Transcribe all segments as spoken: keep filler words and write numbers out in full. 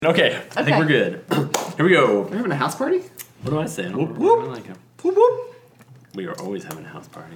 Okay, I think we're good. Here we go. We're having a house party? What am I saying? Whoop, whoop. I like him. Whoop, whoop. We are always having a house party.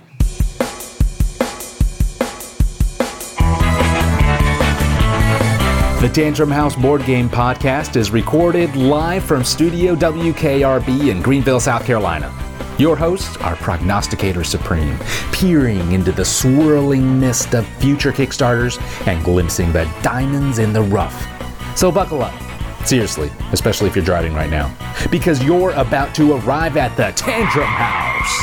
The Tantrum House Board Game Podcast is recorded live from Studio W K R B in Greenville, South Carolina. Your hosts are Prognosticator Supreme, peering into the swirling mist of future Kickstarters and glimpsing the diamonds in the rough. So buckle up. Seriously, especially if you're driving right now, because you're about to arrive at the Tantrum House.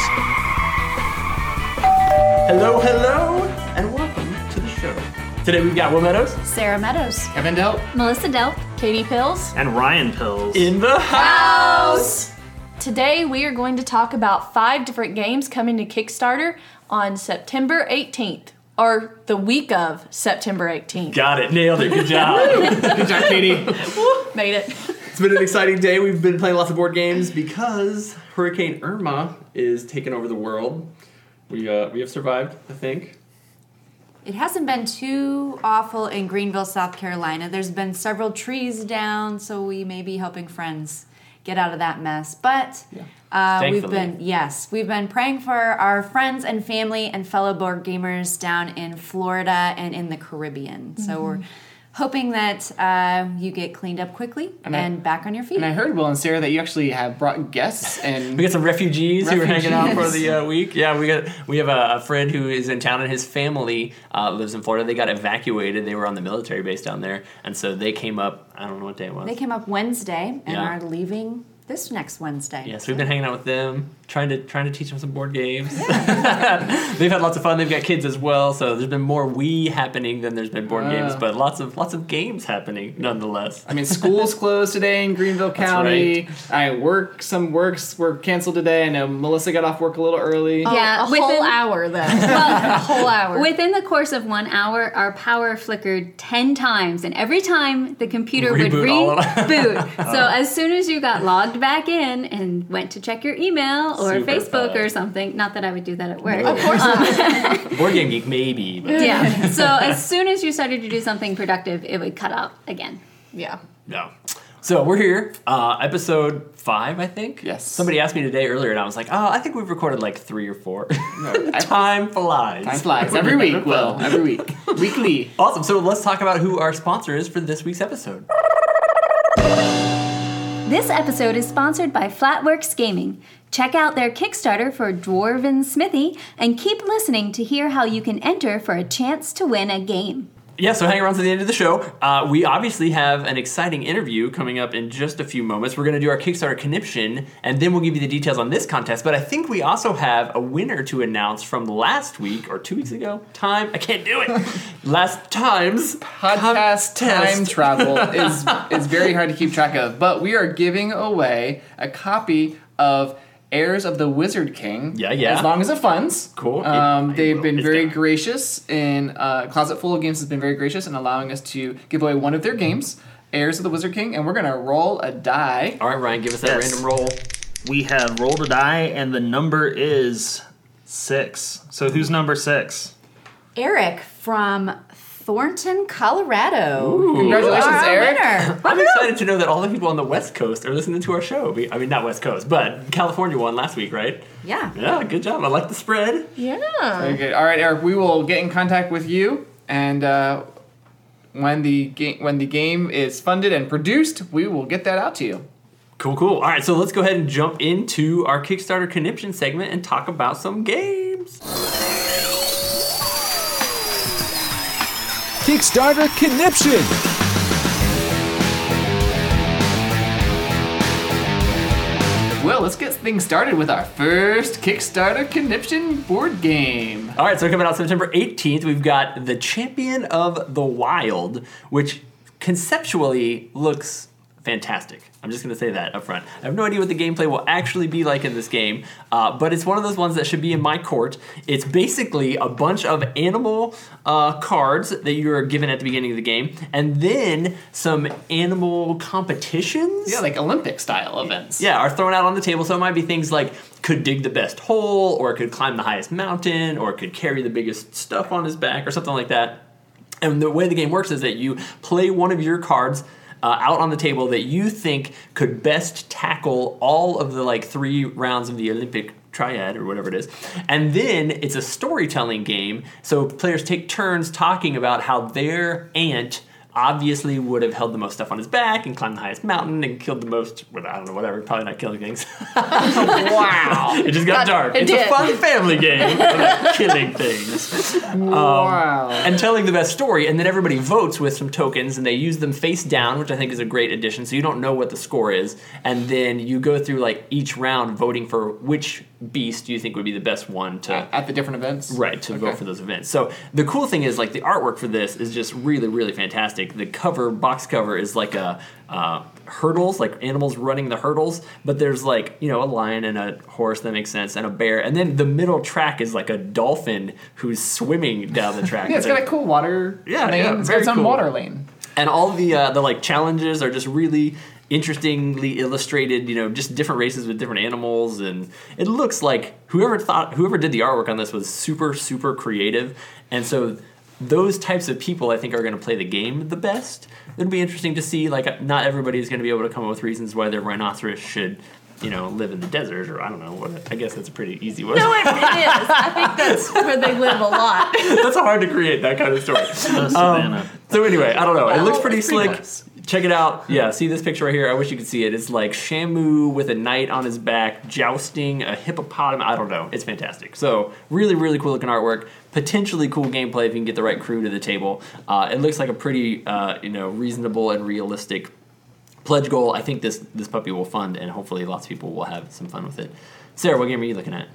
Hello, hello, and welcome to the show. Today we've got Will Meadows, Sarah Meadows, Kevin Delp, Melissa Delp, Katie Pills, and Ryan Pills in the house. Today we are going to talk about five different games coming to Kickstarter on September eighteenth, or the week of September eighteenth. Got it, nailed it, good job. Good job, Katie. Made it. It's been an exciting day. We've been playing lots of board games because Hurricane Irma is taking over the world. We uh, we have survived, I think. It hasn't been too awful in Greenville, South Carolina. There's been several trees down, so we may be helping friends get out of that mess. But Yeah. uh, we've Thankfully. been, yes, we've been praying for our friends and family and fellow board gamers down in Florida and in the Caribbean. So we're hoping that uh, you get cleaned up quickly and, And I- back on your feet. And I heard, Will and Sarah, that you actually have brought guests and... We got some refugees, who are hanging out for Refugees. the uh, week. Yeah, we got we have a, a friend who is in town, and his family uh, lives in Florida. They got evacuated. They were on the military base down there, and so they came up. I don't know what day it was. They came up Wednesday and Yeah. are leaving this next Wednesday. Yeah, so we've been hanging out with them, trying to trying to teach them some board games. They've had lots of fun. They've got kids as well, so there's been more we happening than there's been board Uh. games, but lots of lots of games happening nonetheless. I mean, school's closed today in Greenville County. I work, some works were canceled today. I know Melissa got off work a little early. a Yeah, whole within- hour then. a whole hour. Within the course of one hour, our power flickered ten times, and every time the computer would Reboot all of it. reboot. So as soon as you got logged back in and went to check your email or Super Facebook or fast. something, not that I would do that at work. No. Of course not. Board Game Geek, maybe. But Yeah. So as soon as you started to do something productive, it would cut out again. Yeah. no. So we're here, uh, episode five, I think. Yes. Somebody asked me today earlier, and I was like, oh, I think we've recorded like three or four. No, I- Time flies. Time flies. Every week, Will. Every week. Weekly. Awesome. So let's talk about who our sponsor is for this week's episode. This episode is sponsored by Flatworks Gaming. Check out their Kickstarter for Dwarven Smithy and keep listening to hear how you can enter for a chance to win a game. Yeah, so hang around to the end of the show. Uh, we obviously have an exciting interview coming up in just a few moments. We're going to do our Kickstarter conniption, and then we'll give you the details on this contest. But I think we also have a winner to announce from last week, or two weeks ago. Time, I can't do it. Last time's Podcast time contest. travel is is very hard to keep track of, but we are giving away a copy of Heirs of the Wizard King. Yeah, yeah. As long as it funds. Cool. Um, It- they've been it's very down. gracious in uh, Closet Full of Games has been very gracious in allowing us to give away one of their games, Heirs of the Wizard King, and we're gonna roll a die. All right, Ryan, give us that Yes. random roll. We have rolled a die, and the number is six. So who's number six? Eric from Thornton, Colorado. Congratulations, Our Eric. winner. I'm excited to know that all the people on the West Coast are listening to our show. We- I mean, not West Coast, but California won last week, right? Yeah. Yeah, good job. I like the spread. Yeah. Very good. All right, Eric. We will get in contact with you, and uh, when the game when the game is funded and produced, we will get that out to you. Cool, cool. All right, so let's go ahead and jump into our Kickstarter conniption segment and talk about some games. Kickstarter Conniption! Well, let's get things started with our first Kickstarter Conniption board game. All right, so coming out September eighteenth, we've got The Champion of the Wild, which conceptually looks fantastic. I'm just going to say that up front. I have no idea what the gameplay will actually be like in this game, uh, but it's one of those ones that should be in my court. It's basically a bunch of animal uh, cards that you're given at the beginning of the game, and then some animal competitions. Yeah, like Olympic style events. Yeah, are thrown out on the table. So it might be things like could dig the best hole, or could climb the highest mountain, or could carry the biggest stuff on his back, or something like that. And the way the game works is that you play one of your cards uh, out on the table that you think could best tackle all of the like three rounds of the Olympic triad or whatever it is. And then it's a storytelling game. So players take turns talking about how their ant obviously would have held the most stuff on his back and climbed the highest mountain and killed the most, well, I don't know, whatever, probably not killing things. Wow. It just got God, dark. it It's did. a fun family game about killing things. Wow. And telling the best story, and then everybody votes with some tokens, and they use them face down, which I think is a great addition, so you don't know what the score is, and then you go through like each round voting for which beast you think would be the best one to... At the different events? Right, to Okay. vote for those events. So the cool thing is, like, the artwork for this is just really, really fantastic. The cover, box cover, is like a uh, hurdles, like animals running the hurdles, but there's like, you know, a lion and a horse, that makes sense, and a bear, and then the middle track is like a dolphin who's swimming down the track. Yeah, it's got a cool water Yeah, lane. yeah, It's very got its own cool. water lane. And all the uh, the like challenges are just really interestingly illustrated, you know, just different races with different animals, and it looks like whoever thought whoever did the artwork on this was super super creative, and so those types of people I think are going to play the game the best. It'll be interesting to see, like, not everybody is going to be able to come up with reasons why their rhinoceros should, you know, live in the desert, or I don't know what. I guess that's a pretty easy one. No, it, it is. I think that's where they live a lot. That's hard to create that kind of story. The savannah. So anyway, I don't know. It looks pretty it's pretty slick. nice. Check it out. Yeah, see this picture right here? I wish you could see it. It's like Shamu with a knight on his back, jousting a hippopotamus. I don't know. It's fantastic. So really, really cool looking artwork. Potentially cool gameplay if you can get the right crew to the table. Uh, it looks like a pretty, uh, you know, reasonable and realistic pledge goal. I think this this puppy will fund, and hopefully lots of people will have some fun with it. Sarah, what game are you looking at?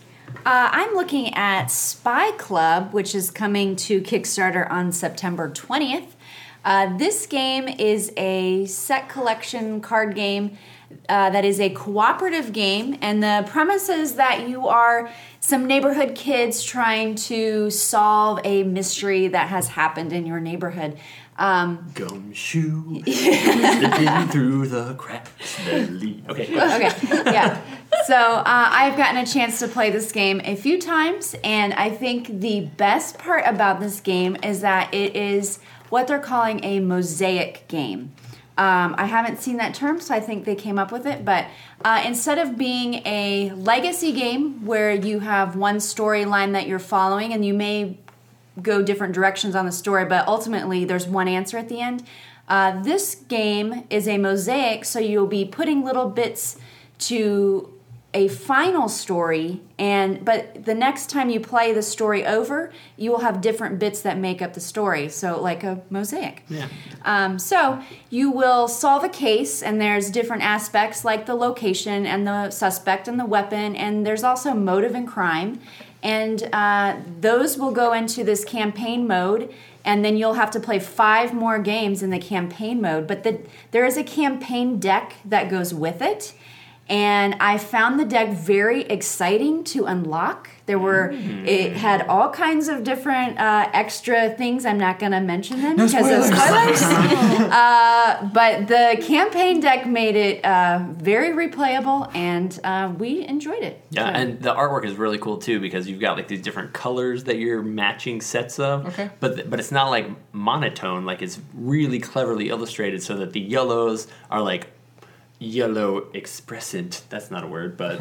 Uh, I'm looking at Spy Club, which is coming to Kickstarter on September twentieth. Uh, this game is a set collection card game uh, that is a cooperative game, and the premise is that you are some neighborhood kids trying to solve a mystery that has happened in your neighborhood. Um, Gumshoe, slipping through the cracks. The lead. Okay. okay, yeah. So uh, I've gotten a chance to play this game a few times, and I think the best part about this game is that it is what they're calling a mosaic game. Um, I haven't seen that term, so I think they came up with it. But uh, instead of being a legacy game where you have one storyline that you're following, and you may go different directions on the story, but ultimately there's one answer at the end. Uh, this game is a mosaic, so you'll be putting little bits to a final story, and but the next time you play the story over, you will have different bits that make up the story. So like a mosaic. Yeah. Um, so you will solve a case, and there's different aspects like the location and the suspect and the weapon, and there's also motive and crime. And uh, those will go into this campaign mode, and then you'll have to play five more games in the campaign mode. But the, there is a campaign deck that goes with it, and I found the deck very exciting to unlock. There were, mm. it had all kinds of different uh, extra things. I'm not going to mention them No because of spoilers. spoilers. uh, but the campaign deck made it uh, very replayable, and uh, we enjoyed it. Yeah, So- and the artwork is really cool too because you've got like these different colors that you're matching sets of. Okay. But th- but it's not like monotone. Like it's really cleverly illustrated so that the yellows are like yellow expressant. That's not a word, but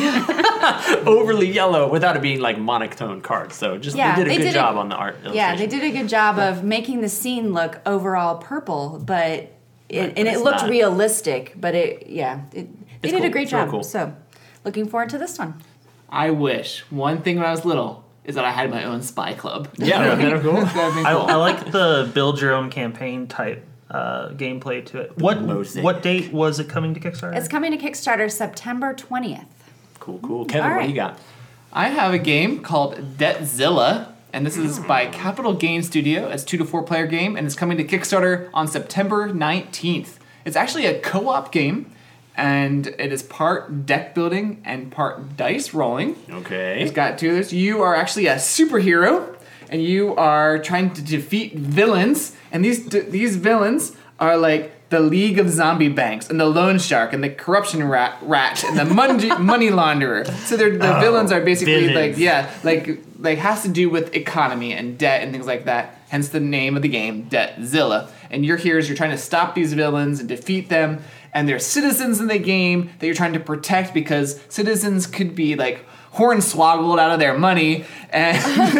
overly yellow without it being like monotone cards. So just Yeah, they did a they good did job it- on the art. Yeah, they illustration. did a good job of making the scene look overall purple, but it, Right, and but it it's looked not. realistic. But it, yeah, it, they It's did cool. a great It's real job. cool. So, looking forward to this one. I wish one thing when I was little is that I had my own spy club. Yeah, wasn't that cool? That'd be I, cool. I like the build your own campaign type uh, gameplay to it. What Mosaic. what date was it coming to Kickstarter? It's coming to Kickstarter September twentieth. Cool, cool. Kevin, All what right. do you got? I have a game called Detzilla, and this is by Capital Game Studio. It's a two to four player game, and it's coming to Kickstarter on September nineteenth. It's actually a co-op game, and it is part deck building and part dice rolling. Okay. It's got two of those. You are actually a superhero, and you are trying to defeat villains. And these these villains are like the League of Zombie Banks, and the Loan Shark, and the Corruption Rat, rat and the money, money Launderer. So they're, the Oh, villains are basically villains. like yeah, like like has to do with economy and debt and things like that. hence the name of the game, Deatzilla. And you're here as you're trying to stop these villains and defeat them. And there's citizens in the game that you're trying to protect because citizens could be like hornswoggled out of their money, and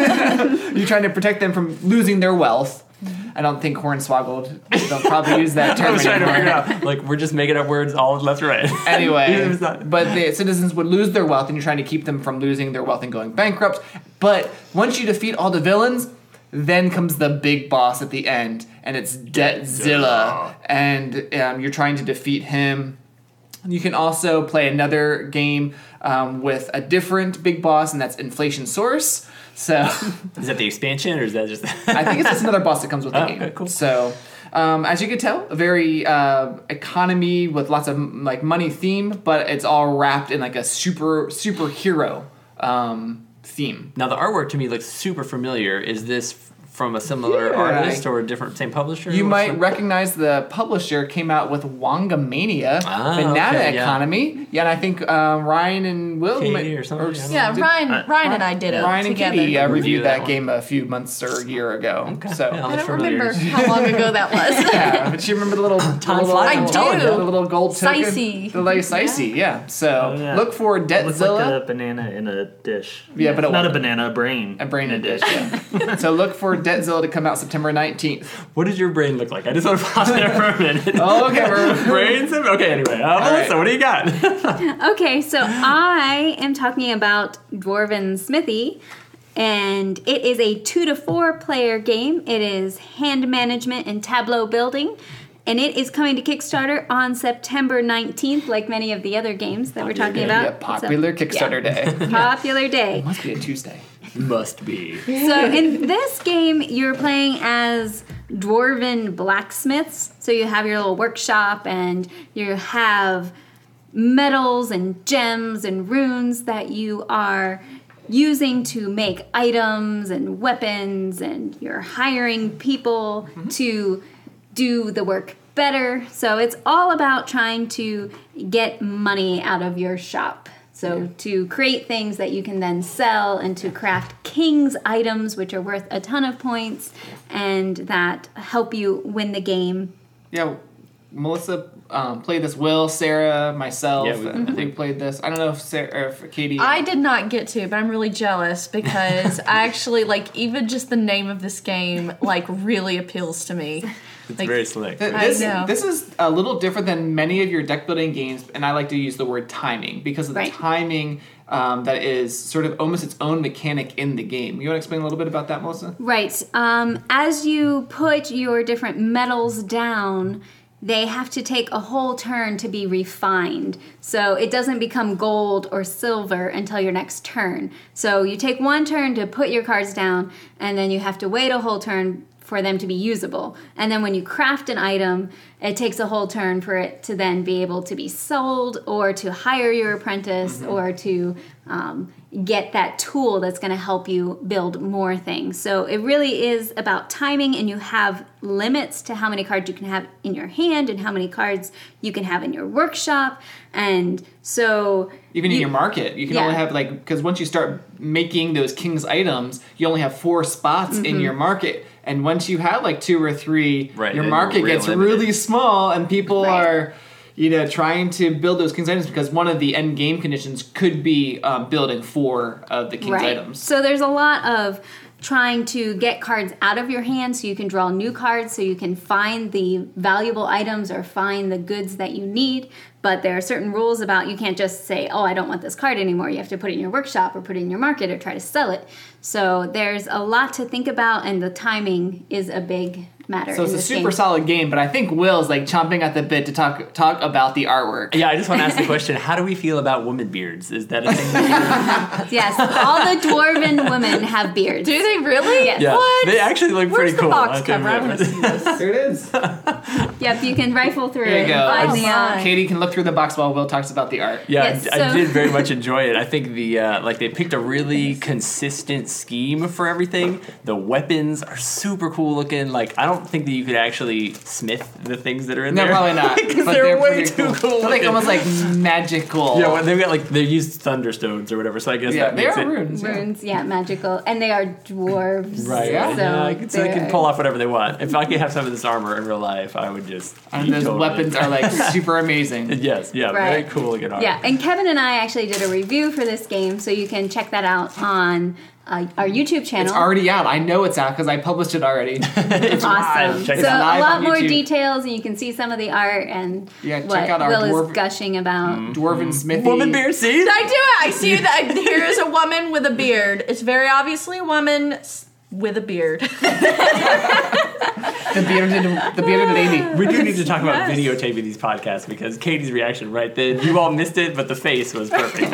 you're trying to protect them from losing their wealth. I don't think hornswoggled. They'll probably use that term I was trying to anymore. figure it out. Like, we're just making up words all left and right. Anyway, Even if it's not- but the citizens would lose their wealth, and you're trying to keep them from losing their wealth and going bankrupt. But once you defeat all the villains, then comes the big boss at the end, and it's Deatzilla, and um, you're trying to defeat him. You can also play another game um, with a different big boss, and that's Inflation Source. So Is that the expansion, or is that just... I think it's just another boss that comes with the Oh, game. okay, cool. So, um, as you can tell, a very uh, economy with lots of like money theme, but it's all wrapped in like a super superhero um, theme. Now, the artwork to me looks super familiar. Is this from a similar Yeah, artist I- or a different, same publisher? You What's might the- recognize the publisher came out with Wangamania, Ah, Banana okay, yeah. Economy. Yeah, and I think um, Ryan and Will Katie might- or something, yeah. Yeah, did- Ryan, I- Ryan and I did it Ryan and together. Katie uh, Review reviewed that that one. game a few months or a year ago. Okay, So yeah. I don't familiar. remember how long ago that was. yeah, but you remember the little, the Time little, flies, I'm the telling little- you. the little gold token, Sicey. the like Sicey, yeah. So Oh, yeah. look for It looks like Deatzilla. a banana in a dish. Yeah, but it Not a wasn't. banana, a brain. A brain in a dish, yeah. So look for Deatzilla to come out September nineteenth. What does your brain look like? I just want to pause there for a minute. Oh, okay, we're Brains? Okay, anyway. Uh, Melissa, right. what do you got? Okay, so I am talking about Dwarven Smithy, and it is a two to four player game. It is hand management and tableau building, and it is coming to Kickstarter on September nineteenth, like many of the other games that we're talking day. about. yeah, popular So, Kickstarter day. yeah, popular day. Must be a Tuesday. Must be. So in this game, you're playing as dwarven blacksmiths. So you have your little workshop, and you have metals and gems and runes that you are using to make items and weapons, and you're hiring people to do the work better. So it's all about trying to get money out of your shop. So to create things that you can then sell, and to craft king's items, which are worth a ton of points, and that help you win the game. Yeah, Melissa um, played this. Will, Sarah, myself, Yeah, we- I think played this. I don't know if Sarah or if Katie. I did not get to, but I'm really jealous because I actually like even just the name of this game like really appeals to me. It's Like, very slick. Th- I This, know. this is a little different than many of your deck building games, and I like to use the word timing because of the Right. timing um, that is sort of almost its own mechanic in the game. You want to explain a little bit about that, Melissa? Right. Um, as you put your different metals down, they have to take a whole turn to be refined. So it doesn't become gold or silver until your next turn. So you take one turn to put your cards down, and then you have to wait a whole turn for them to be usable. And then when you craft an item, it takes a whole turn for it to then be able to be sold, or to hire your apprentice, or to um, get that tool that's going to help you build more things. So it really is about timing, and you have limits to how many cards you can have in your hand and how many cards you can have in your workshop. And so Even in you- your market, you can Yeah. only have like, because once you start making those king's items, you only have four spots Mm-hmm. in your market. And once you have like two or three, Right, your then market you're real gets limited. really small, and people Right. are, you know, trying to build those king's items because one of the end game conditions could be um, building four of the king's Right. items. So there's a lot of trying to get cards out of your hand so you can draw new cards, so you can find the valuable items or find the goods that you need. But there are certain rules about, you can't just say, oh, I don't want this card anymore. You have to put it in your workshop or put it in your market or try to sell it. So there's a lot to think about, and the timing is a big matter. So it's in a this super game. solid game, but I think Will's like chomping at the bit to talk talk about the artwork. Yeah, I just want to ask the question: how do we feel about woman beards? Is that a thing? That Yes, all the dwarven women have beards. do they really? Yes. yeah, What? they actually look Where's pretty the cool. box I cover? I want to think. see this. Here it is. Yep, you can rifle through There you it. go. and find Oh the, uh, my. Katie can look through the box while Will talks about the art. Yeah, Yes, I, I so- did very much enjoy it. I think the uh, like they picked a really consistent scheme for everything. The weapons are super cool looking. Like I don't don't think that you could actually smith the things that are in No, there. probably not. Because But they're, way pretty too cool. They're like looking. almost like magical. Yeah, well, they've got like they used thunderstones or whatever. So I guess Yeah, that they makes are it runes. yeah. Runes, yeah, magical, and they are dwarves. right. Yeah. So, yeah, so they can they're- pull off whatever they want. If I could have some of this armor in real life, I would just. And be those totally- weapons are like super amazing. Yes, yeah, very Right. cool looking armor. Yeah, and Kevin and I actually did a review for this game, so you can check that out on uh, our YouTube channel. It's already out. I know it's out because I published it already. it's awesome. live. Check So it out. live a lot on more YouTube. details, and you can see some of the art and Yeah, check what out our Will dwarf- is gushing about. Dwarven smithy. Woman beard, see? Did I do it? I see that here is a woman with a beard. It's very obviously a woman s- with a beard. The bearded, the bearded lady. We do need to talk about Yes. videotaping these podcasts because Katie's reaction right then, you all missed it, but the face was perfect.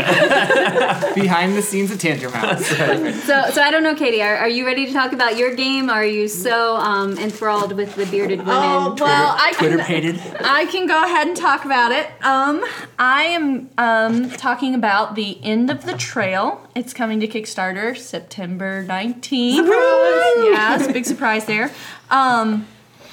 Behind the scenes of Tantrum House. So, so I don't know, Katie, are, are you ready to talk about your game? Or are you so um, enthralled with the bearded women? Oh, well, I Twitter can, pated. I can go ahead and talk about it. Um, I am um, talking about The End of the Trail. It's coming to Kickstarter September nineteenth. Yeah, it's a big surprise there. Um,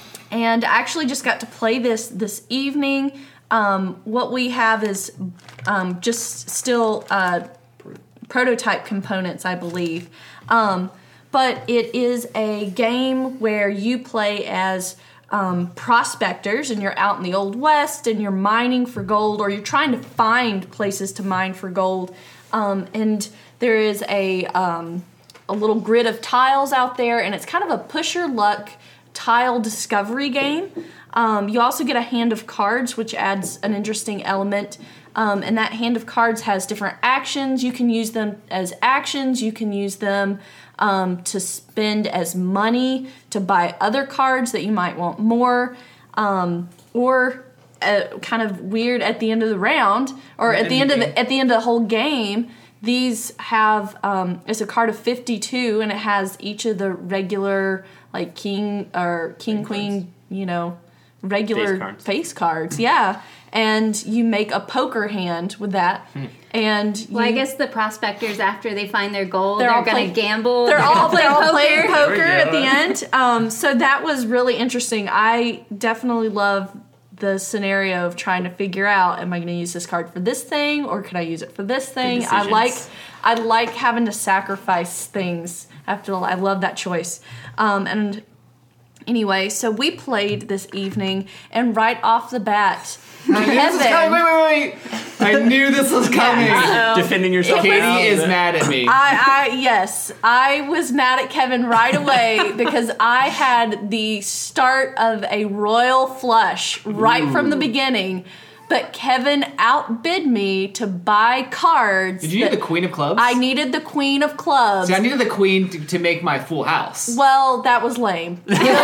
and I actually just got to play this this evening. Um, what we have is um, just still uh, prototype components, I believe. Um, but it is a game where you play as um, prospectors, and you're out in the Old West, and you're mining for gold, or you're trying to find places to mine for gold. Um, and there is a um, a little grid of tiles out there, and it's kind of a push your luck tile discovery game. Um, you also get a hand of cards, which adds an interesting element. Um, and that hand of cards has different actions. You can use them as actions. You can use them um, to spend as money to buy other cards that you might want more. Um, or uh, kind of weird at the end of the round, or at the end of the at the end of the whole game. These have um, it's a card of fifty-two, and it has each of the regular like king or king queen, you know, regular Face cards. face cards. Yeah, and you make a poker hand with that, and Well, I you- guess the prospectors, after they find their gold, They're they're, all going play- to gamble. they're all gonna they're all poker. playing poker There at we the go. end. Um, so that was really interesting. I definitely love the scenario of trying to figure out: am I going to use this card for this thing, or could I use it for this thing? I decisions. like I like having to sacrifice things. After I love that choice. Um, and anyway, so we played this evening, and right off the bat, I knew this was coming. Wait, wait, wait. I knew this was coming. Defending yourself. Katie now. is mad at me. I, I yes, I was mad at Kevin right away because I had the start of a royal flush right from the beginning, but Kevin outbid me to buy cards. Did you need that- the Queen of Clubs? I needed the Queen of Clubs. See, I needed the Queen to, to make my full house. Well, that was lame.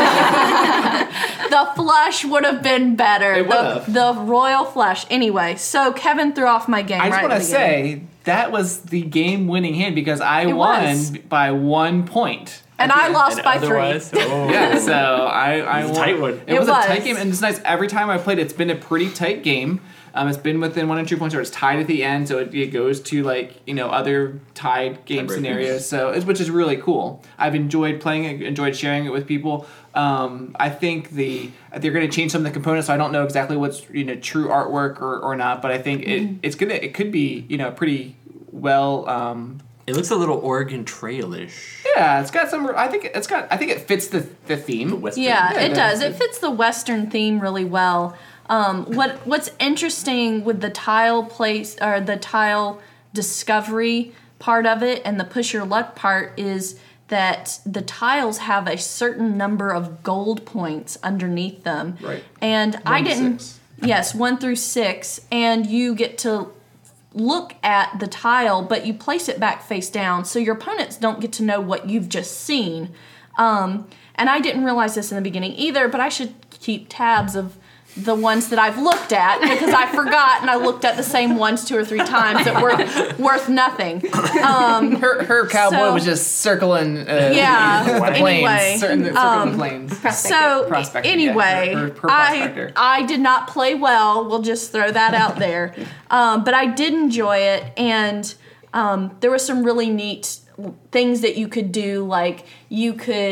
The flush would have been better. It the, would've. the royal flush. Anyway, so Kevin threw off my game I just right want at to the beginning. say that was the game-winning hand because I It won was. by one point. And I lost And by otherwise, three. oh. Yeah, so I, I It was a won. tight one. It, It was, a was. tight game, and it's nice. Every time I played, it's been a pretty tight game. Um, it's been within one and two points, or it's tied at the end, so it, it goes to like you know other tied game Tiebreakers. scenarios. So it's, which is really cool. I've enjoyed playing it, enjoyed sharing it with people. Um, I think the they're going to change some of the components, so I don't know exactly what's you know true artwork or, or not. But I think it, it's gonna it could be you know pretty well. Um, It looks a little Oregon Trail-ish. yeah, it's got some. I think it's got. I think it fits the the theme. The Western. Yeah, Yeah, it no, does. it's- It fits the Western theme really well. Um, what What's interesting with the tile place or the tile discovery part of it and the push your luck part is that the tiles have a certain number of gold points underneath them. Right. And I One to didn't. six. Yes, one through six, and you get to look at the tile, but you place it back face down, so your opponents don't get to know what you've just seen. Um, and I didn't realize this in the beginning either, but I should keep tabs of the ones that I've looked at because I forgot and I looked at the same ones two or three times that were worth nothing. Um, Her, her cowboy So- was just circling uh, Yeah, the plains, anyway, certain, circling um, the plains. so Prospector, anyway, yeah, her- her- her I prospector. I did not play well. We'll just throw that out there. Um, but I did enjoy it, and um, there were some really neat things that you could do. Like you could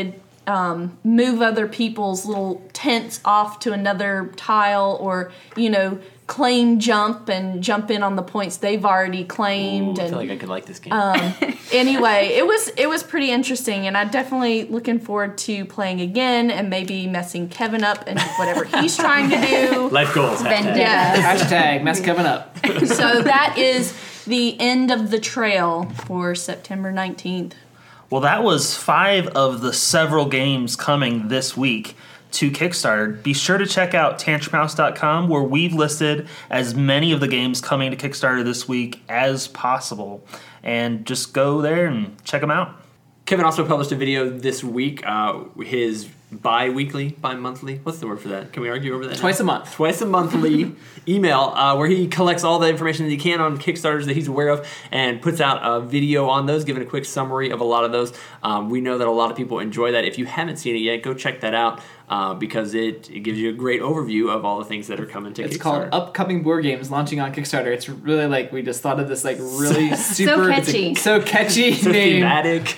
um, move other people's little tents off to another tile, or, you know, claim jump and jump in on the points they've already claimed. Ooh, I and feel like I could like this game. um, anyway, it was it was pretty interesting, and I'm definitely looking forward to playing again and maybe messing Kevin up and whatever he's trying to do. Life goals. hashtag. Vendetta. Yes. Hashtag mess Kevin up. So that is the end of the trail for September nineteenth. Well, that was five of the several games coming this week to Kickstarter. Be sure to check out tantrum house dot com, where we've listed as many of the games coming to Kickstarter this week as possible. And just go there and check them out. Kevin also published a video this week, uh, his bi-weekly, bi-monthly, what's the word for that? Can we argue over that? Twice now? a month. Twice a monthly email uh, where he collects all the information that he can on Kickstarters that he's aware of and puts out a video on those, giving a quick summary of a lot of those. Um, we know that a lot of people enjoy that. If you haven't seen it yet, go check that out uh, because it, it gives you a great overview of all the things that are coming to It's Kickstarter. called Upcoming Board Games launching on Kickstarter. It's really like we just thought of this like really super it's a- catchy. so catchy So name. thematic.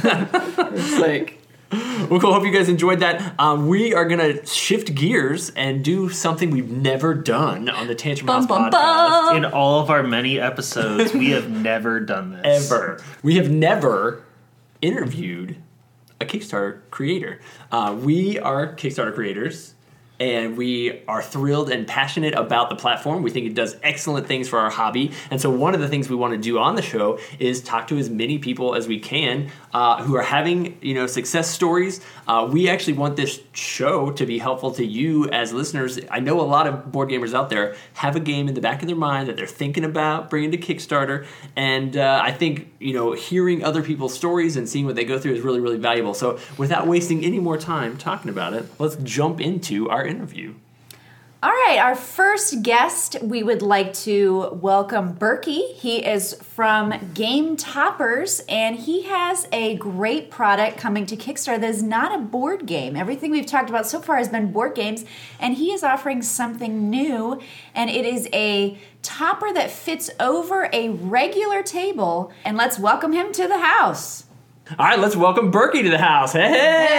It's like Well, cool. Hope you guys enjoyed that. Um, we are going to shift gears and do something we've never done on the Tantrum House Bum, bum, podcast. bum. In all of our many episodes, we have never done this. Ever. We have never interviewed a Kickstarter creator. Uh, we are Kickstarter creators, and we are thrilled and passionate about the platform. We think it does excellent things for our hobby. And so one of the things we want to do on the show is talk to as many people as we can uh, who are having, you know, success stories. Uh, we actually want this show to be helpful to you as listeners. I know a lot of board gamers out there have a game in the back of their mind that they're thinking about bringing to Kickstarter. And uh, I think, you know, hearing other people's stories and seeing what they go through is really, really valuable. So without wasting any more time talking about it, let's jump into our interview. All right, our first guest, we would like to welcome Berkey. He is from Game Toppers, and he has a great product coming to Kickstarter that is not a board game. Everything we've talked about so far has been board games, and he is offering something new, and it is a topper that fits over a regular table. And let's welcome him to the house. All right, let's welcome Berkey to the house. Hey!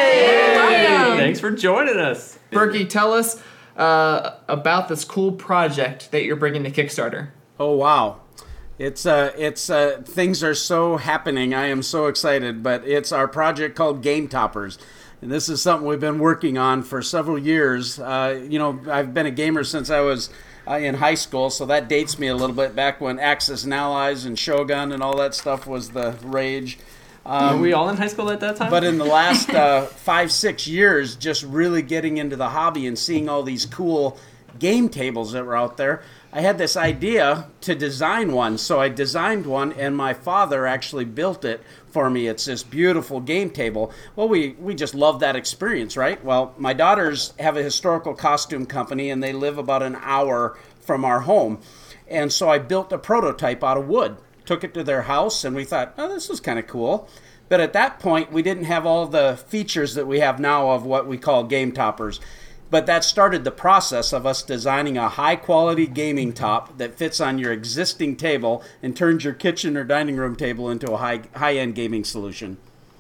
welcome. Thanks for joining us. Berkey, tell us uh, about this cool project that you're bringing to Kickstarter. Oh wow, it's uh, it's uh, things are so happening. I am so excited, but it's our project called Game Toppers, and this is something we've been working on for several years. Uh, you know, I've been a gamer since I was uh, in high school, so that dates me a little bit back when Axis and Allies and Shogun and all that stuff was the rage. Were we all in high school at that time? But in the last uh, five, six years, just really getting into the hobby and seeing all these cool game tables that were out there, I had this idea to design one. So I designed one, and my father actually built it for me. It's this beautiful game table. Well, we, we just love that experience, right? Well, my daughters have a historical costume company, and they live about an hour from our home. And so I built a prototype out of wood. Took it to their house, and we thought, oh, this is kind of cool. But at that point, we didn't have all the features that we have now of what we call game toppers. But that started the process of us designing a high-quality gaming top that fits on your existing table and turns your kitchen or dining room table into a high, high-end gaming solution.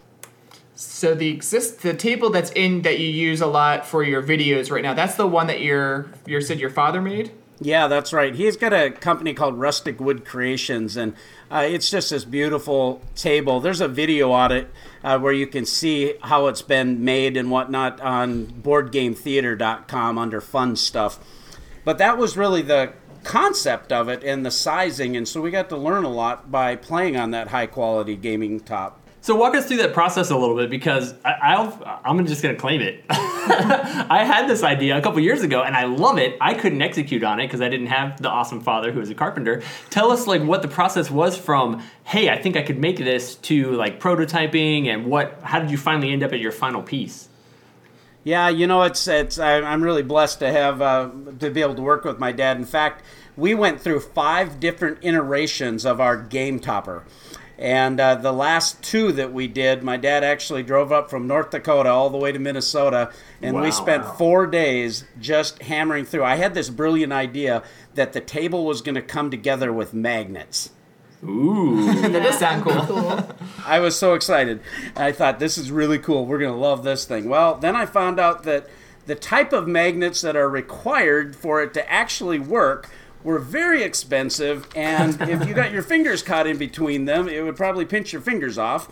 So the exist the table that's in that you use a lot for your videos right now, that's the one that your you said your father made? Yeah, that's right. He's got a company called Rustic Wood Creations, and uh, it's just this beautiful table. There's a video on it uh, where you can see how it's been made and whatnot on board game theater dot com under fun stuff. But that was really the concept of it and the sizing, and so we got to learn a lot by playing on that high-quality gaming top. So walk us through that process a little bit, because I, I'll, I'm just going to claim it. I had this idea a couple years ago, and I love it. I couldn't execute on it because I didn't have the awesome father who was a carpenter. Tell us like what the process was from, hey, I think I could make this, to like prototyping, and what. How did you finally end up at your final piece? Yeah, you know, it's it's. I'm really blessed to have uh, to be able to work with my dad. In fact, we went through five different iterations of our game topper. And uh, the last two that we did, my dad actually drove up from North Dakota all the way to Minnesota, and Wow. we spent four days just hammering through. I had this brilliant idea that the table was going to come together with magnets. Ooh. That does sound cool. I was so excited. I thought, this is really cool. We're going to love this thing. Well, then I found out that the type of magnets that are required for it to actually work were very expensive, and if you got your fingers caught in between them, it would probably pinch your fingers off.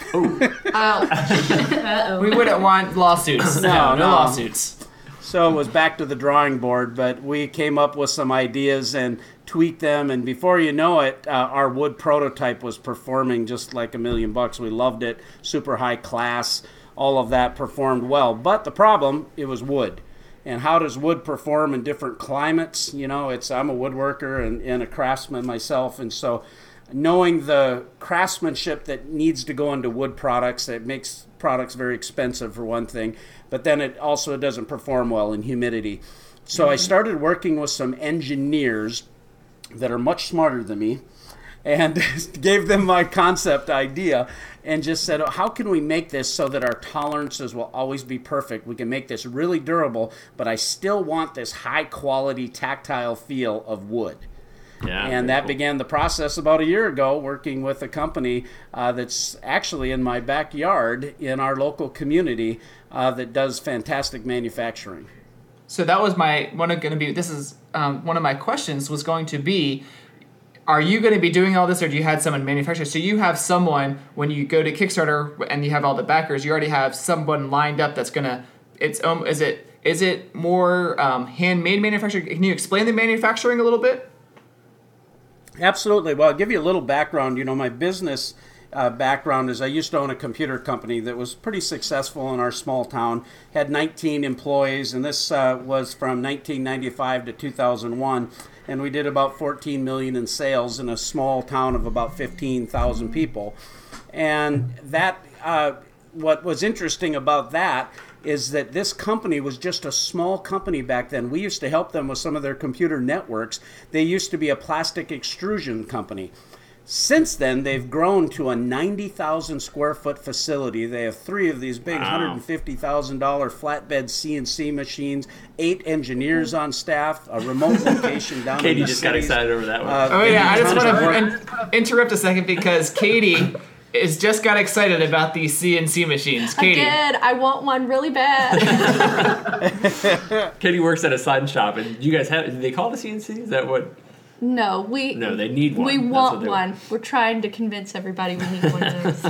Ouch. We wouldn't want lawsuits. No, no, no. lawsuits. So it was back to the drawing board, but we came up with some ideas and tweaked them, and before you know it, uh, our wood prototype was performing just like a million bucks. We loved it, super high class, all of that performed well. But the problem, it was wood. And how does wood perform in different climates? You know, it's I'm a woodworker and, and a craftsman myself, and so knowing the craftsmanship that needs to go into wood products, it makes products very expensive for one thing, but then it also doesn't perform well in humidity. So mm-hmm. I started working with some engineers that are much smarter than me, and gave them my concept idea and just said, oh, how can we make this so that our tolerances will always be perfect? We can make this really durable, but I still want this high quality tactile feel of wood. Yeah, and that cool. began the process about a year ago, working with a company uh, that's actually in my backyard in our local community uh, that does fantastic manufacturing. So that was my one of going to be. This is um, one of my questions was going to be. Are you going to be doing all this, or do you have someone manufacture? So you have someone, when you go to Kickstarter and you have all the backers, you already have someone lined up that's going to, it's um, is it is it more um, handmade manufacturing? Can you explain the manufacturing a little bit? Absolutely. Well, I'll give you a little background. You know, my business uh, background is I used to own a computer company that was pretty successful in our small town, had nineteen employees, and this uh, was from nineteen ninety-five to two thousand one. And we did about fourteen million dollars in sales in a small town of about fifteen thousand people. And that, uh, what was interesting about that is that this company was just a small company back then. We used to help them with some of their computer networks. They used to be a plastic extrusion company. Since then, they've grown to a ninety thousand square foot facility. They have three of these big wow. one hundred fifty thousand dollars flatbed C N C machines, eight engineers on staff, a remote location down Katie in the just cities. got excited over that one. Uh, Oh yeah, I just tons want of to work. in- interrupt a second because Katie is just got excited about these C N C machines. Katie, Again, I want one really bad. Katie works at a sign shop, and you guys have, do they call it a C N C? Is that what? No, we No, they need one. we That's want what they- one. We're trying to convince everybody we need one of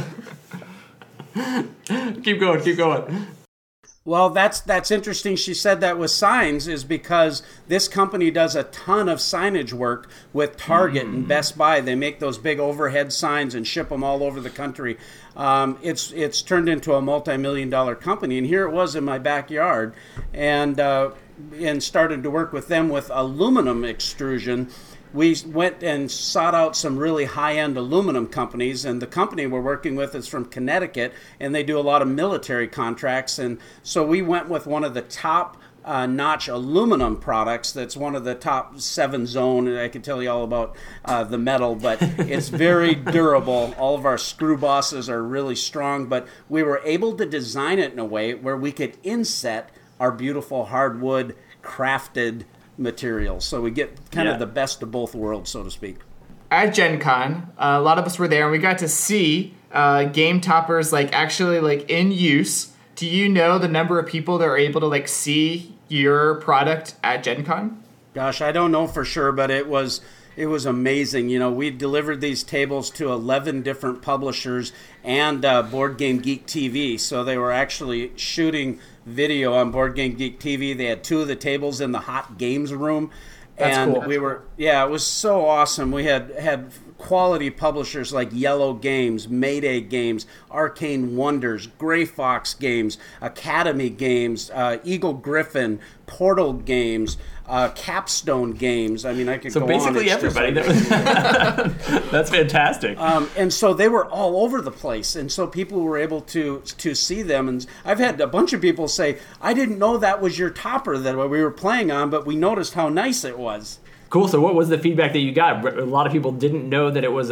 those. Keep going, keep going. Well, that's that's interesting. She said that with signs is because this company does a ton of signage work with Target mm. and Best Buy. They make those big overhead signs and ship them all over the country. Um, it's it's turned into a multi-million dollar company, and here it was in my backyard, and uh, and started to work with them with aluminum extrusion. We went and sought out some really high-end aluminum companies, and the company we're working with is from Connecticut, and they do a lot of military contracts. And so we went with one of the top uh, notch aluminum products that's one of the top seven zone, and I can tell you all about uh, the metal, but it's very durable. All of our screw bosses are really strong, but we were able to design it in a way where we could inset our beautiful hardwood crafted materials, so we get kind Yeah. of the best of both worlds, so to speak. at Gen Con, uh, a lot of us were there, and we got to see uh, game toppers like actually like in use. Do you know the number of people that are able to like see your product at Gen Con? Gosh, I don't know for sure, but it was it was amazing. You know, we delivered these tables to eleven different publishers and uh, Board Game Geek T V, so they were actually shooting video on Board Game Geek T V. They had two of the tables in the hot games room. That's and cool. we were, yeah, it was so awesome. We had had quality publishers like Yellow Games, Mayday Games, Arcane Wonders, Gray Fox Games, Academy Games, uh, Eagle Griffin, Portal Games, uh, Capstone Games. I mean, I could So go basically on. It's just everybody. like- That- That's fantastic. Um, and so they were all over the place, and so people were able to to see them. And I've had a bunch of people say, "I didn't know that was your topper that we were playing on, but we noticed how nice it was." Cool. So what was the feedback that you got? A lot of people didn't know that it was a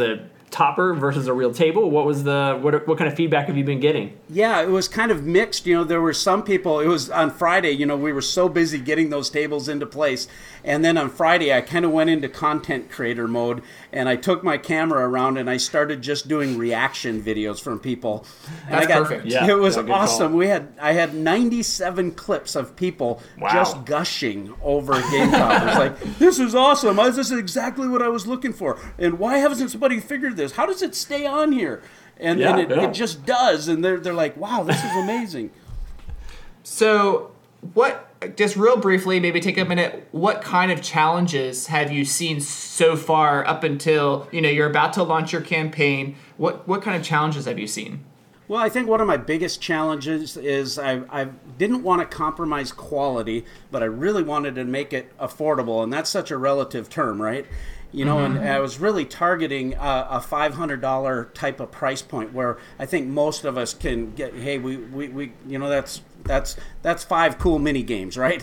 topper versus a real table. What was the what what kind of feedback have you been getting? Yeah, it was kind of mixed. You know, there were some people, it was on Friday, you know, we were so busy getting those tables into place. And then on Friday, I kind of went into content creator mode, and I took my camera around and I started just doing reaction videos from people. And That's I got, perfect. Yeah, it was that's a good awesome. call. We had I had ninety-seven clips of people Wow. just gushing over Game Toppers. Like, this is awesome. This is exactly what I was looking for. And why hasn't somebody figured this? How does it stay on here? And, Yeah, and it, yeah. it just does. And they're, they're like, wow, this is amazing. So, what, just real briefly, maybe take a minute, what kind of challenges have you seen so far up until, you know, you're about to launch your campaign? What what kind of challenges have you seen? Well, I think one of my biggest challenges is I, I didn't want to compromise quality, but I really wanted to make it affordable, and that's such a relative term, right? You know, mm-hmm. and I was really targeting a, a five hundred dollars type of price point where I think most of us can get, hey, we, we, we you know, that's that's that's five cool mini games, right?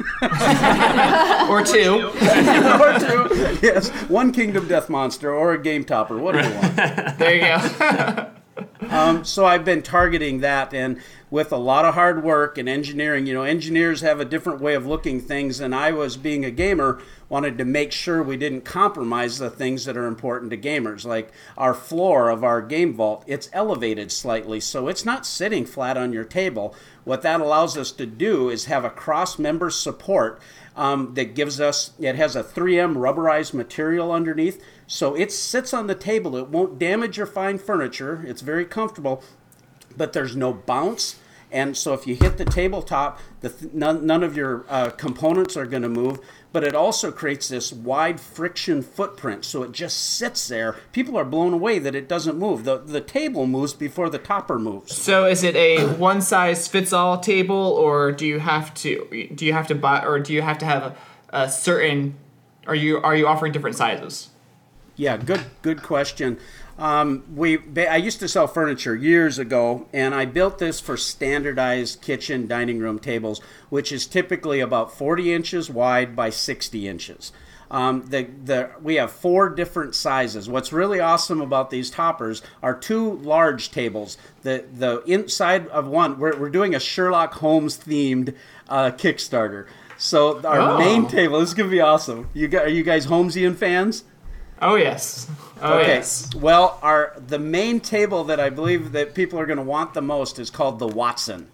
Or two. Or two, yes. One Kingdom Death Monster or a Game Topper, what do you want? There you go. Um, so I've been targeting that, and with a lot of hard work and engineering, you know, engineers have a different way of looking things, and I was, being a gamer, wanted to make sure we didn't compromise the things that are important to gamers. Like our floor of our game vault, it's elevated slightly, so it's not sitting flat on your table. What that allows us to do is have a cross-member support um, that gives us, it has a three M rubberized material underneath, so it sits on the table. It won't damage your fine furniture. It's very comfortable, but there's no bounce. And so if you hit the tabletop, the th- none, none of your uh, components are going to move, but it also creates this wide friction footprint, so it just sits there. People are blown away that it doesn't move. The, the table moves before the topper moves. So is it a one size fits all table, or do you have to do you have to buy, or do you have to have a, a certain, are you are you offering different sizes? Yeah, good good question. Um, we I used to sell furniture years ago, and I built this for standardized kitchen dining room tables, which is typically about forty inches wide by sixty inches. Um, the the we have four different sizes. What's really awesome about these toppers are two large tables. The the inside of one, we're we're doing a Sherlock Holmes themed uh, Kickstarter. So our Oh. main table, this is gonna be awesome. You got, are you guys Holmesian fans? Oh yes. Oh Okay. yes. Well, our the main table that I believe that people are going to want the most is called the Watson.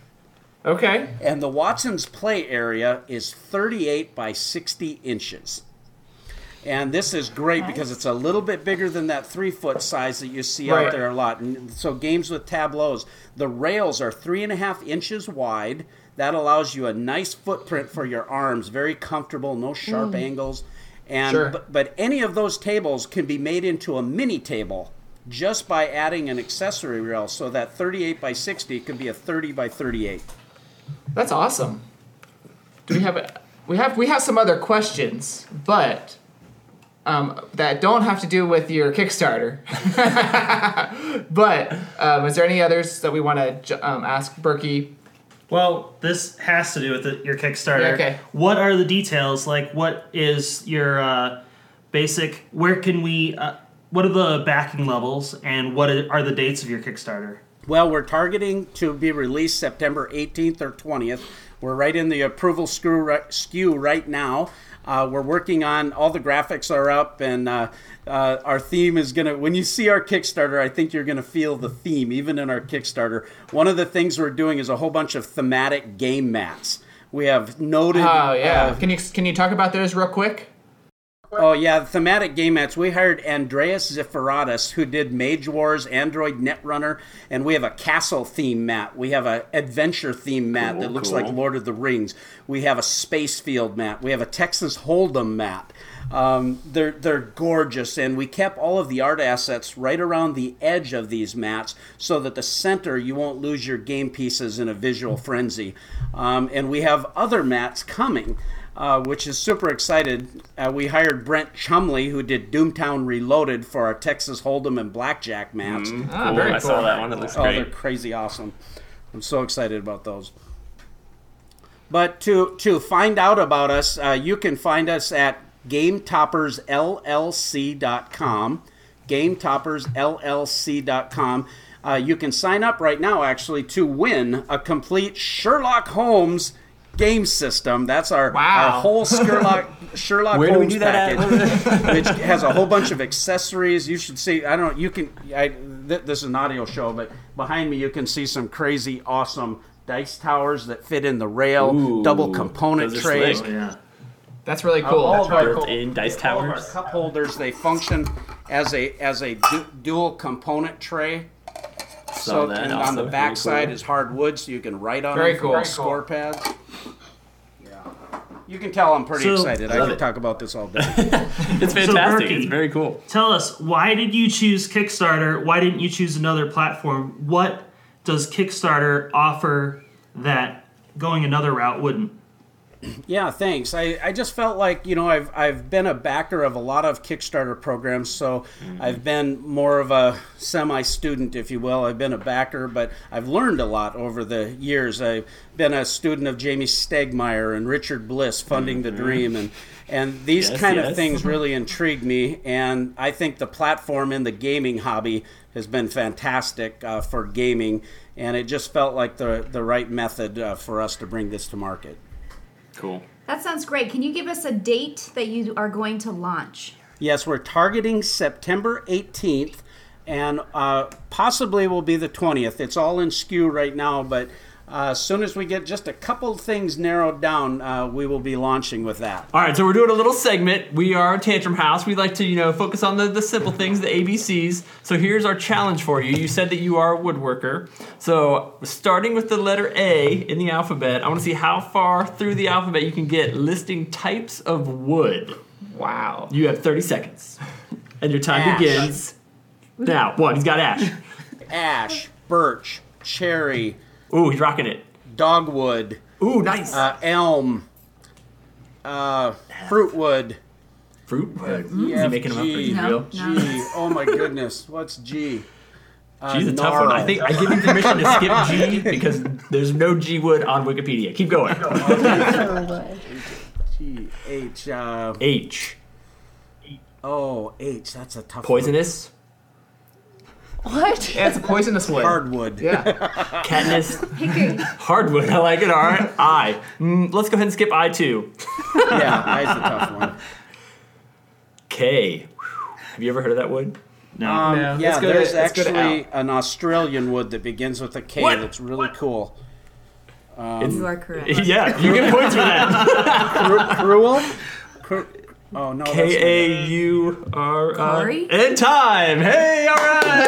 Okay. And the Watson's play area is thirty-eight by sixty inches. And this is great because it's a little bit bigger than that three-foot size that you see Right. out there a lot. And so games with tableaus, the rails are three and a half inches wide. That allows you a nice footprint for your arms, very comfortable, no sharp angles. And Sure. but, but any of those tables can be made into a mini table just by adding an accessory rail. So that thirty-eight by sixty can be a thirty by thirty-eight. That's awesome. Do we have a, we have we have some other questions, but um, that don't have to do with your Kickstarter. But um, is there any others that we want to um, ask Berkey? Well, this has to do with the, your Kickstarter. Okay. What are the details? Like, what is your uh, basic? Where can we? Uh, what are the backing levels, and what are the dates of your Kickstarter? Well, we're targeting to be released September eighteenth or twentieth. We're right in the approval screw right, skew right now. Uh, we're working on, all the graphics are up, and uh, uh, our theme is going to, when you see our Kickstarter, I think you're going to feel the theme, even in our Kickstarter. One of the things we're doing is a whole bunch of thematic game mats. We have noted... Oh yeah. uh, Can you can you talk about those real quick? Oh, yeah, thematic game mats. We hired Andreas Ziferatis, who did Mage Wars, Android Netrunner, and we have a castle theme mat. We have an adventure theme mat Cool, that looks cool. like Lord of the Rings. We have a space field mat. We have a Texas Hold'em mat. Um, they're they're gorgeous, and we kept all of the art assets right around the edge of these mats so that the center, you won't lose your game pieces in a visual frenzy. Um, and we have other mats coming. Uh, which is super excited. Uh, we hired Brent Chumley, who did Doomtown Reloaded, for our Texas Hold'em and Blackjack mats. Ah, Cool. very I saw cool. that one. It looks Oh, they're great. crazy awesome. I'm so excited about those. But to to find out about us, uh, you can find us at game toppers l l c dot com, game toppers L L C dot com. Uh, you can sign up right now, actually, to win a complete Sherlock Holmes game system. That's our, Wow. our whole Sherlock Sherlock Where do we Holmes do that package, at? which has a whole bunch of accessories. You should see. I don't know. You can. I, th- this is an audio show, but behind me you can see some crazy, awesome dice towers that fit in the rail, Ooh, double component those are trays. slick, yeah. That's really cool. All of our Built-in dice all of our towers. cup holders, they function as a as a du- dual component tray. Saw So that and also. on the Very back side cool. is hardwood, so you can write on Very them cool. for Very score pads. Yeah, you can tell I'm pretty So- excited. I Love could it. talk about this all day. It's fantastic. Berkey, It's very cool. Tell us, why did you choose Kickstarter? Why didn't you choose another platform? What does Kickstarter offer that going another route wouldn't? Yeah, thanks. I, I just felt like, you know, I've I've been a backer of a lot of Kickstarter programs, so I've been more of a semi-student, if you will. I've been a backer, but I've learned a lot over the years. I've been a student of Jamie Stegmaier and Richard Bliss, Funding the Dream, and, and these Yes, kind yes. of things really intrigue me, and I think the platform in the gaming hobby has been fantastic uh, for gaming, and it just felt like the, the right method uh, for us to bring this to market. Cool. That sounds great. Can you give us a date that you are going to launch? Yes, we're targeting September eighteenth, and uh, possibly will be the twentieth. It's all in skew right now, but uh, as soon as we get just a couple things narrowed down, uh, we will be launching with that. All right, so we're doing a little segment. We are Tantrum House. We like to, you know, focus on the, the simple things, the A B Cs. So here's our challenge for you. You said that you are a woodworker. So starting with the letter A in the alphabet, I want to see how far through the alphabet you can get listing types of wood. Wow. You have thirty seconds. And your time Ash. begins now. One, he's got ash. Ash, birch, cherry, Ooh, he's rocking it. dogwood, Ooh, nice. uh, elm, uh, fruitwood. Fruit wood. Is Yeah, he making them up for you, G. real? G. Oh my goodness, what's G? Uh, G's a tough one. I think I give you permission to skip G because there's no G wood on Wikipedia. Keep going. G, H, uh, H. oh, H, that's a tough one. Poisonous. What? Yeah, it's a poisonous wood. Hardwood. Yeah. Katniss. Hickory. Hardwood. I like it. All right. I. Mm, let's go ahead and skip I too. Yeah, I's a tough one. K. Have you ever heard of that wood? No. Um, No, yeah, let's go to- there's let's go to actually Al. an Australian wood that begins with a K What? that's really cool. You are correct. Yeah, you get points for that. Cru- Cruel? Cru- oh, no. K A U R I. Corey? And time. Hey, all right.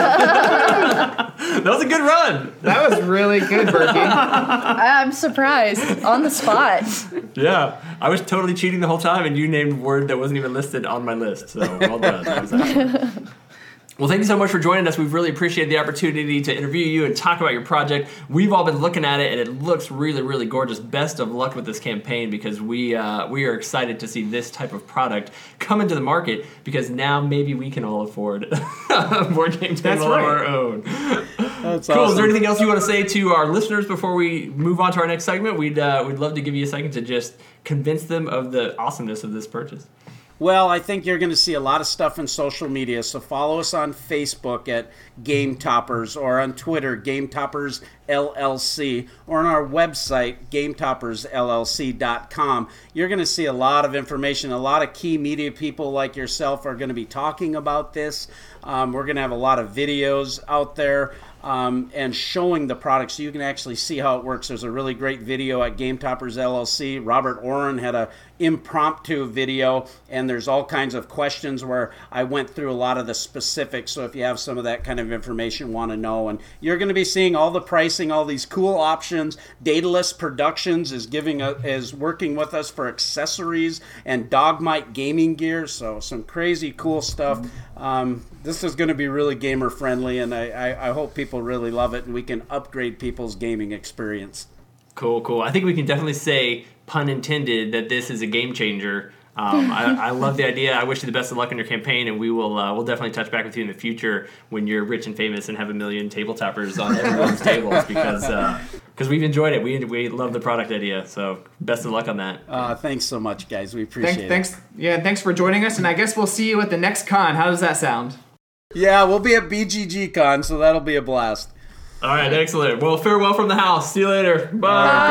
That was a good run. That was really good, Berkey. I'm surprised. On the spot. Yeah, I was totally cheating the whole time, and you named a word that wasn't even listed on my list. So well done. That was excellent. Well, thank you so much for joining us. We've really appreciated the opportunity to interview you and talk about your project. We've all been looking at it, and it looks really, really gorgeous. Best of luck with this campaign because we uh, we are excited to see this type of product come into the market because now maybe we can all afford a board game table That's of right. our own. That's Cool. Is awesome. there anything else you want to say to our listeners before we move on to our next segment? We'd uh, we'd love to give you a second to just convince them of the awesomeness of this purchase. Well, I think you're going to see a lot of stuff in social media, so follow us on Facebook at Game Toppers or on Twitter, Game Toppers L L C, or on our website, game toppers L L C dot com. You're going to see a lot of information. A lot of key media people like yourself are going to be talking about this. Um, we're going to have a lot of videos out there. Um, and showing the product so you can actually see how it works. There's a really great video at Game Toppers L L C. Robert Oren had a impromptu video, and there's all kinds of questions where I went through a lot of the specifics. So if you have some of that kind of information, want to know, and you're going to be seeing all the pricing, all these cool options. Daedalus Productions is giving a, is working with us for accessories and Dogmite gaming gear. So some crazy cool stuff. Um, this is going to be really gamer friendly, and I, I, I hope people really love it, and we can upgrade people's gaming experience. Cool, cool. I think we can definitely say, pun intended, that this is a game changer. Um, I, I love the idea. I wish you the best of luck in your campaign, and we will uh, we'll definitely touch back with you in the future when you're rich and famous and have a million table toppers on everyone's tables because because we've enjoyed it. We we love the product idea. So best of luck on that. Uh, thanks so much, guys. We appreciate Thanks, it. thanks, yeah, thanks for joining us, and I guess we'll see you at the next con. How does that sound? Yeah, we'll be at B G G Con, so that'll be a blast. All right, excellent. Well, farewell from the house. See you later. Bye.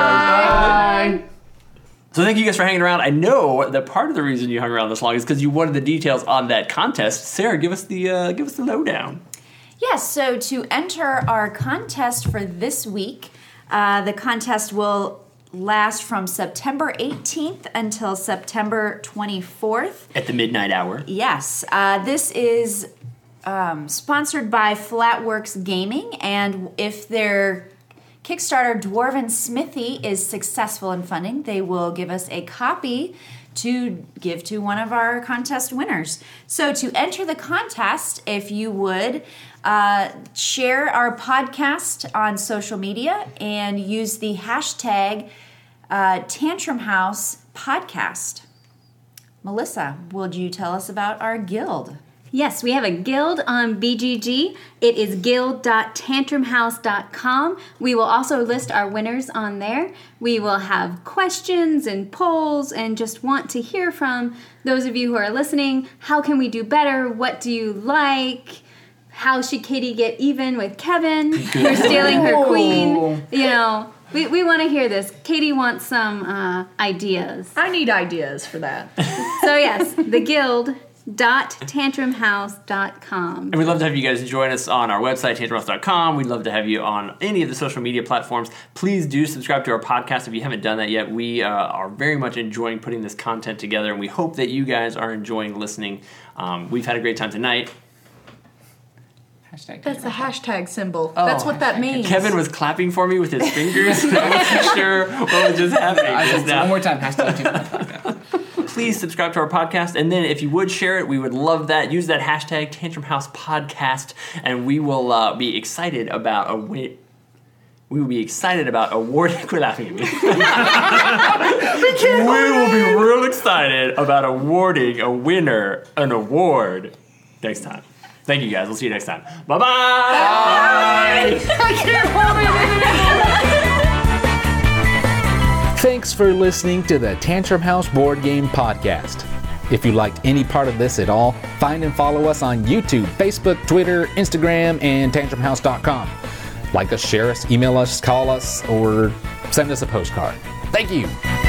Bye. So thank you guys for hanging around. I know that part of the reason you hung around this long is because you wanted the details on that contest. Sarah, give us the uh, give us the lowdown. Yes, so to enter our contest for this week, uh, the contest will last from September eighteenth until September twenty-fourth. At the midnight hour. Yes, uh, this is um, sponsored by Flatworks Gaming, and if their Kickstarter Dwarven Smithy is successful in funding, they will give us a copy to give to one of our contest winners. So to enter the contest, if you would, uh, share our podcast on social media and use the hashtag uh, Tantrum House Podcast. Melissa, would you tell us about our guild? Yes, we have a guild on B G G. It is guild dot tantrum house dot com. We will also list our winners on there. We will have questions and polls and just want to hear from those of you who are listening. How can we do better? What do you like? How should Katie get even with Kevin for stealing her queen? You know, we, we want to hear this. Katie wants some uh, ideas. I need ideas for that. So yes, the guild dot tantrum house dot com. And we'd love to have you guys join us on our website, tantrum house dot com. We'd love to have you on any of the social media platforms. Please do subscribe to our podcast if you haven't done that yet. We uh, are very much enjoying putting this content together, and we hope that you guys are enjoying listening. Um, we've had a great time tonight. Hashtag That's the hashtag symbol. Oh, That's what that hashtag means. Kevin was clapping for me with his fingers. I wasn't sure what was just happening I just just, now. one more time. Hashtag Tantrum House. Please subscribe to our podcast, and then if you would share it, we would love that. Use that hashtag Tantrum House Podcast, and we will uh, be excited about a win. We will be excited about awarding. Quit laughing at me. we, we will be real excited about awarding a winner an award next time. Thank you guys. We'll see you next time. Bye bye. Bye. I can't hold it anymore. Thanks for listening to the Tantrum House Board Game Podcast. If you liked any part of this at all, find and follow us on YouTube, Facebook, Twitter, Instagram, and tantrum house dot com. Like us, share us, email us, call us, or send us a postcard. Thank you.